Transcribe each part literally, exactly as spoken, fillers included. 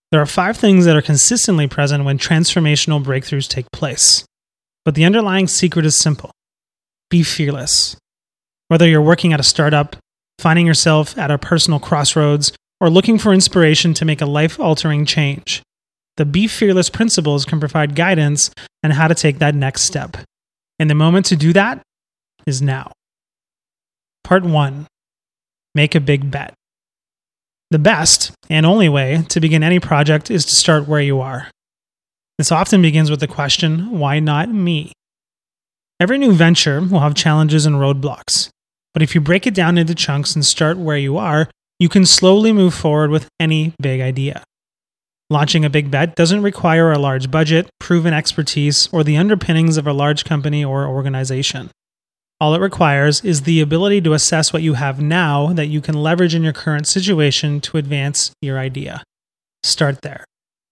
There are five things that are consistently present when transformational breakthroughs take place. But the underlying secret is simple. Be fearless. Whether you're working at a startup, finding yourself at a personal crossroads, or looking for inspiration to make a life-altering change, the Be Fearless principles can provide guidance on how to take that next step. And the moment to do that is now. Part one. Make a big bet. The best and only way to begin any project is to start where you are. This often begins with the question, why not me? Every new venture will have challenges and roadblocks, but if you break it down into chunks and start where you are, you can slowly move forward with any big idea. Launching a big bet doesn't require a large budget, proven expertise, or the underpinnings of a large company or organization. All it requires is the ability to assess what you have now that you can leverage in your current situation to advance your idea. Start there.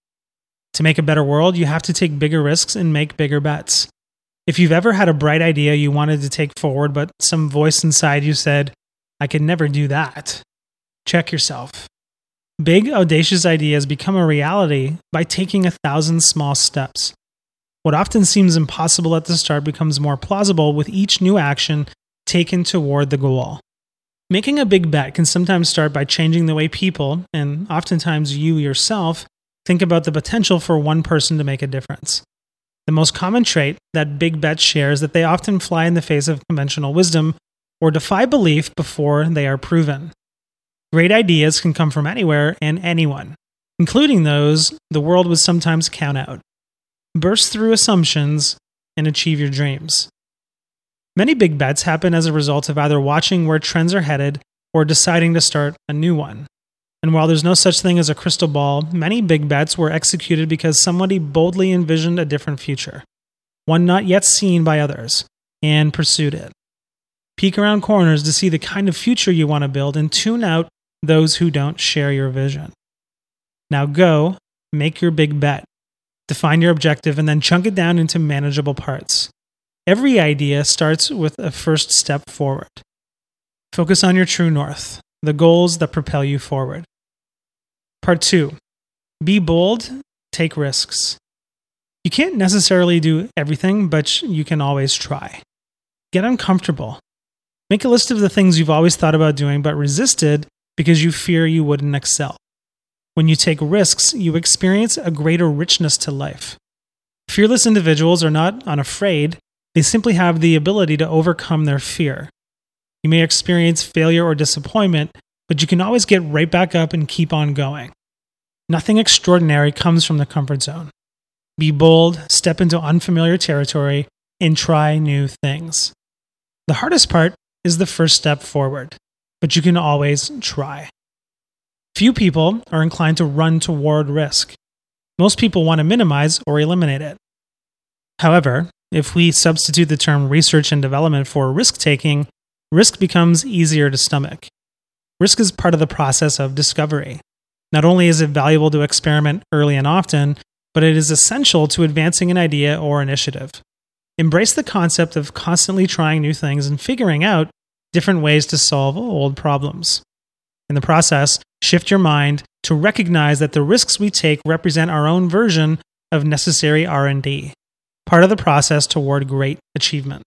To make a better world, you have to take bigger risks and make bigger bets. If you've ever had a bright idea you wanted to take forward, but some voice inside you said, I could never do that, check yourself. Big, audacious ideas become a reality by taking a thousand small steps. What often seems impossible at the start becomes more plausible with each new action taken toward the goal. Making a big bet can sometimes start by changing the way people, and oftentimes you yourself, think about the potential for one person to make a difference. The most common trait that big bets share is that they often fly in the face of conventional wisdom or defy belief before they are proven. Great ideas can come from anywhere and anyone, including those the world would sometimes count out. Burst through assumptions and achieve your dreams. Many big bets happen as a result of either watching where trends are headed or deciding to start a new one. And while there's no such thing as a crystal ball, many big bets were executed because somebody boldly envisioned a different future, one not yet seen by others, and pursued it. Peek around corners to see the kind of future you want to build and tune out those who don't share your vision. Now go, make your big bet. Define your objective and then chunk it down into manageable parts. Every idea starts with a first step forward. Focus on your true north, the goals that propel you forward. Part two. Be bold, take risks. You can't necessarily do everything, but you can always try. Get uncomfortable. Make a list of the things you've always thought about doing but resisted because you fear you wouldn't excel. When you take risks, you experience a greater richness to life. Fearless individuals are not unafraid, they simply have the ability to overcome their fear. You may experience failure or disappointment, but you can always get right back up and keep on going. Nothing extraordinary comes from the comfort zone. Be bold, step into unfamiliar territory, and try new things. The hardest part is the first step forward, but you can always try. Few people are inclined to run toward risk. Most people want to minimize or eliminate it. However, if we substitute the term research and development for risk-taking, risk becomes easier to stomach. Risk is part of the process of discovery. Not only is it valuable to experiment early and often, but it is essential to advancing an idea or initiative. Embrace the concept of constantly trying new things and figuring out different ways to solve old problems. In the process, shift your mind to recognize that the risks we take represent our own version of necessary R and D, part of the process toward great achievement.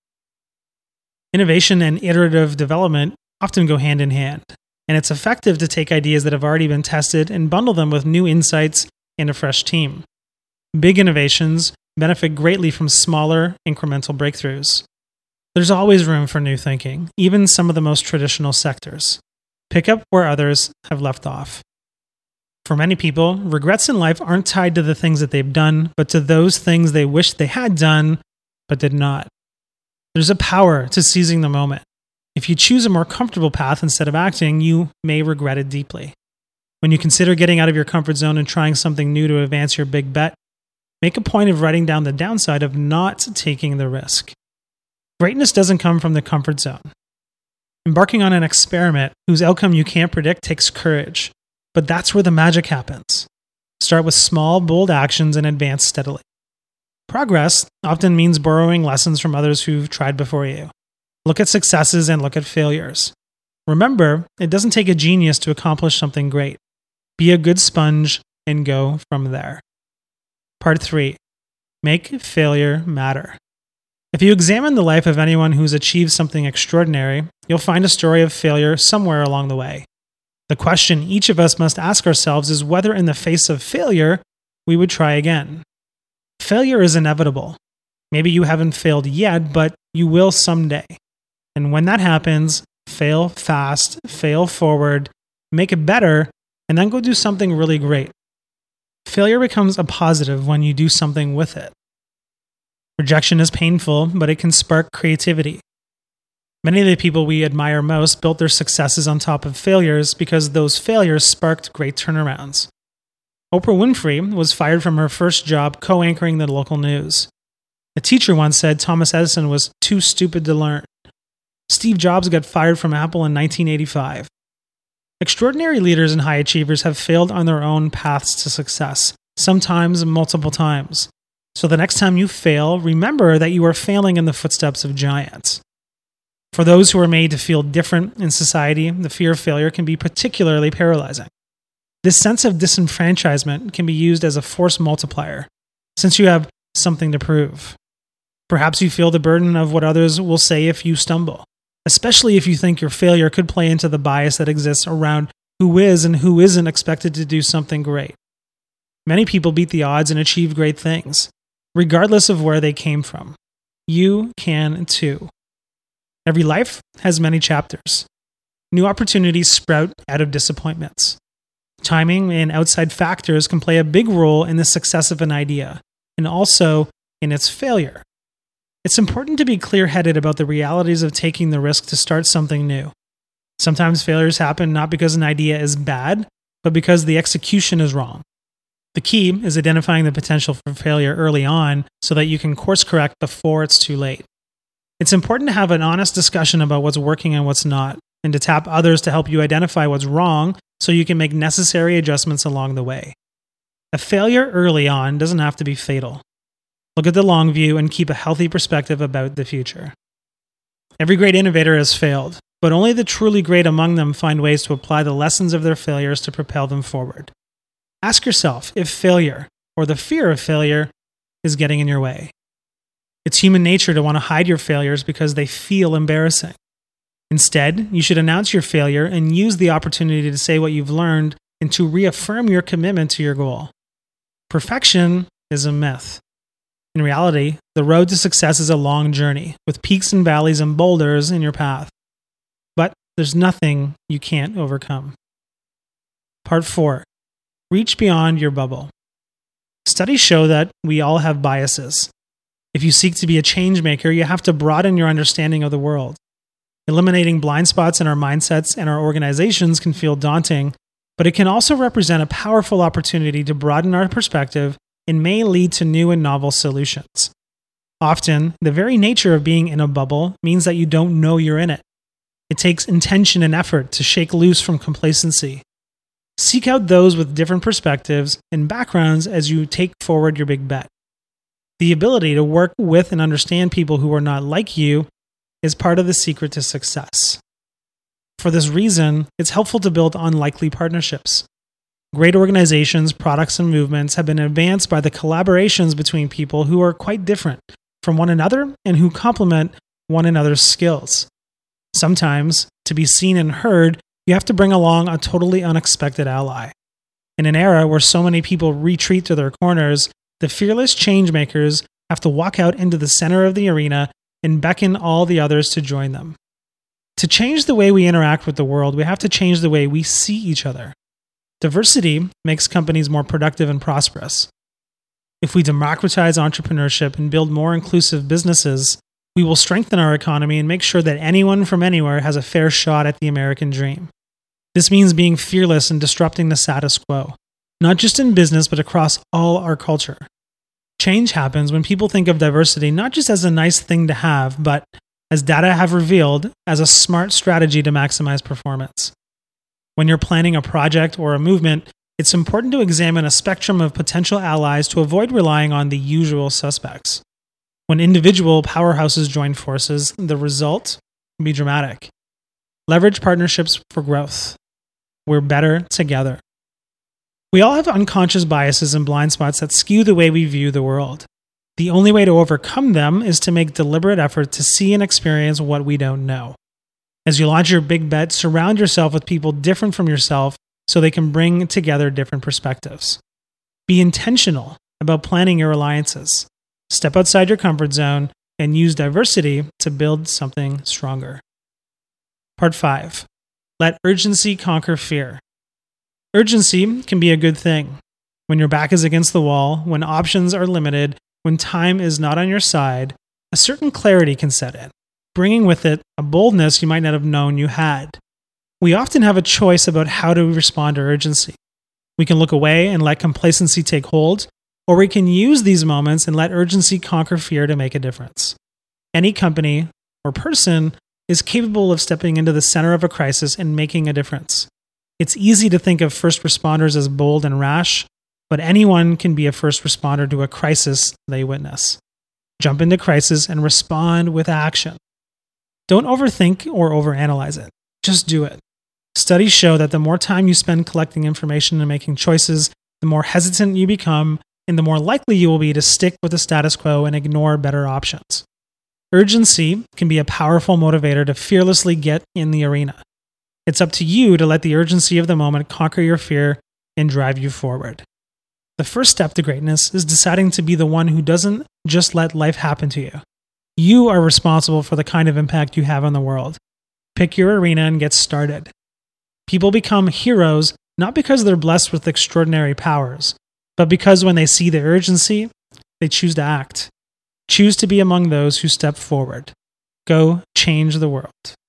Innovation and iterative development often go hand in hand, and it's effective to take ideas that have already been tested and bundle them with new insights and a fresh team. Big innovations benefit greatly from smaller, incremental breakthroughs. There's always room for new thinking, even in some of the most traditional sectors. Pick up where others have left off. For many people, regrets in life aren't tied to the things that they've done, but to those things they wish they had done, but did not. There's a power to seizing the moment. If you choose a more comfortable path instead of acting, you may regret it deeply. When you consider getting out of your comfort zone and trying something new to advance your big bet, make a point of writing down the downside of not taking the risk. Greatness doesn't come from the comfort zone. Embarking on an experiment whose outcome you can't predict takes courage, but that's where the magic happens. Start with small, bold actions and advance steadily. Progress often means borrowing lessons from others who've tried before you. Look at successes and look at failures. Remember, it doesn't take a genius to accomplish something great. Be a good sponge, and go from there. Part three, make failure matter. If you examine the life of anyone who's achieved something extraordinary, you'll find a story of failure somewhere along the way. The question each of us must ask ourselves is whether in the face of failure, we would try again. Failure is inevitable. Maybe you haven't failed yet, but you will someday. And when that happens, fail fast, fail forward, make it better, and then go do something really great. Failure becomes a positive when you do something with it. Rejection is painful, but it can spark creativity. Many of the people we admire most built their successes on top of failures because those failures sparked great turnarounds. Oprah Winfrey was fired from her first job co-anchoring the local news. A teacher once said Thomas Edison was too stupid to learn. Steve Jobs got fired from Apple in nineteen eighty-five. Extraordinary leaders and high achievers have failed on their own paths to success, sometimes multiple times. So the next time you fail, remember that you are failing in the footsteps of giants. For those who are made to feel different in society, the fear of failure can be particularly paralyzing. This sense of disenfranchisement can be used as a force multiplier, since you have something to prove. Perhaps you feel the burden of what others will say if you stumble, especially if you think your failure could play into the bias that exists around who is and who isn't expected to do something great. Many people beat the odds and achieve great things, regardless of where they came from. You can too. Every life has many chapters. New opportunities sprout out of disappointments. Timing and outside factors can play a big role in the success of an idea, and also in its failure. It's important to be clear-headed about the realities of taking the risk to start something new. Sometimes failures happen not because an idea is bad, but because the execution is wrong. The key is identifying the potential for failure early on so that you can course correct before it's too late. It's important to have an honest discussion about what's working and what's not, and to tap others to help you identify what's wrong so you can make necessary adjustments along the way. A failure early on doesn't have to be fatal. Look at the long view and keep a healthy perspective about the future. Every great innovator has failed, but only the truly great among them find ways to apply the lessons of their failures to propel them forward. Ask yourself if failure, or the fear of failure, is getting in your way. It's human nature to want to hide your failures because they feel embarrassing. Instead, you should announce your failure and use the opportunity to say what you've learned and to reaffirm your commitment to your goal. Perfection is a myth. In reality, the road to success is a long journey, with peaks and valleys and boulders in your path. But there's nothing you can't overcome. Part four. Reach beyond your bubble. Studies show that we all have biases. If you seek to be a change maker, you have to broaden your understanding of the world. Eliminating blind spots in our mindsets and our organizations can feel daunting, but it can also represent a powerful opportunity to broaden our perspective and may lead to new and novel solutions. Often, the very nature of being in a bubble means that you don't know you're in it. It takes intention and effort to shake loose from complacency. Seek out those with different perspectives and backgrounds as you take forward your big bet. The ability to work with and understand people who are not like you is part of the secret to success. For this reason, it's helpful to build unlikely partnerships. Great organizations, products, and movements have been advanced by the collaborations between people who are quite different from one another and who complement one another's skills. Sometimes, to be seen and heard, you have to bring along a totally unexpected ally. In an era where so many people retreat to their corners, the fearless change makers have to walk out into the center of the arena and beckon all the others to join them. To change the way we interact with the world, we have to change the way we see each other. Diversity makes companies more productive and prosperous. If we democratize entrepreneurship and build more inclusive businesses, we will strengthen our economy and make sure that anyone from anywhere has a fair shot at the American dream. This means being fearless and disrupting the status quo, not just in business, but across all our culture. Change happens when people think of diversity not just as a nice thing to have, but, as data have revealed, as a smart strategy to maximize performance. When you're planning a project or a movement, it's important to examine a spectrum of potential allies to avoid relying on the usual suspects. When individual powerhouses join forces, the result can be dramatic. Leverage partnerships for growth. We're better together. We all have unconscious biases and blind spots that skew the way we view the world. The only way to overcome them is to make deliberate effort to see and experience what we don't know. As you launch your big bet, surround yourself with people different from yourself so they can bring together different perspectives. Be intentional about planning your alliances. Step outside your comfort zone and use diversity to build something stronger. Part five. Let urgency conquer fear. Urgency can be a good thing. When your back is against the wall, when options are limited, when time is not on your side, a certain clarity can set in, bringing with it a boldness you might not have known you had. We often have a choice about how to respond to urgency. We can look away and let complacency take hold, or we can use these moments and let urgency conquer fear to make a difference. Any company or person is capable of stepping into the center of a crisis and making a difference. It's easy to think of first responders as bold and rash, but anyone can be a first responder to a crisis they witness. Jump into crisis and respond with action. Don't overthink or overanalyze it. Just do it. Studies show that the more time you spend collecting information and making choices, the more hesitant you become, and the more likely you will be to stick with the status quo and ignore better options. Urgency can be a powerful motivator to fearlessly get in the arena. It's up to you to let the urgency of the moment conquer your fear and drive you forward. The first step to greatness is deciding to be the one who doesn't just let life happen to you. You are responsible for the kind of impact you have on the world. Pick your arena and get started. People become heroes not because they're blessed with extraordinary powers, but because when they see the urgency, they choose to act. Choose to be among those who step forward. Go change the world.